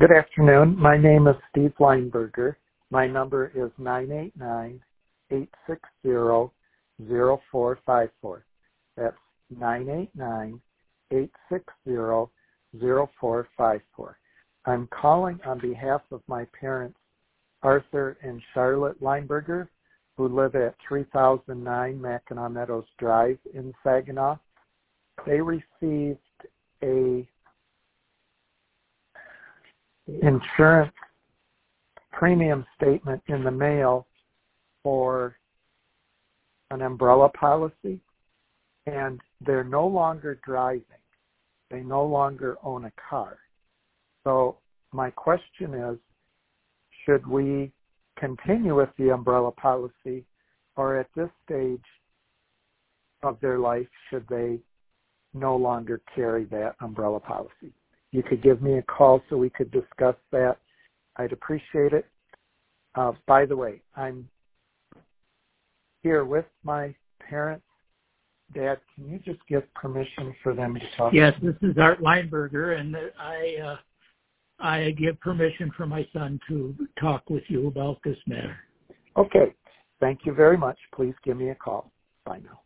Good afternoon. My name is Steve Lineberger. My number is 989-860-0454. That's 989-860-0454. I'm calling on behalf of my parents, Arthur and Charlotte Lineberger, who live at 3009 Mackinac Meadows Drive in Saginaw. They received a insurance premium statement in the mail for an umbrella policy, and they're no longer driving. They no longer own a car. So my question is, should we continue with the umbrella policy, or at this stage of their life, should they no longer carry that umbrella policy? You could give me a call so we could discuss that. I'd appreciate it. By the way, I'm here with my parents. Dad, can you just give permission for them to talk? Yes, this is Art Lineberger, and I give permission for my son to talk with you about this matter. Okay. Thank you very much. Please give me a call. Bye now.